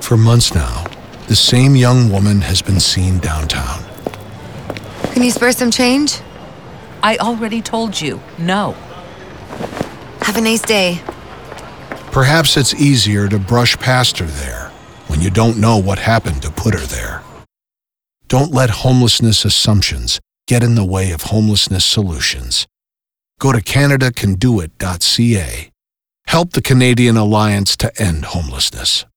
For months now, the same young woman has been seen downtown. Can you spare some change? I already told you, no. Have a nice day. Perhaps it's easier to brush past her there when you don't know what happened to put her there. Don't let homelessness assumptions get in the way of homelessness solutions. Go to CanadaCanDoIt.ca. Help the Canadian Alliance to End Homelessness.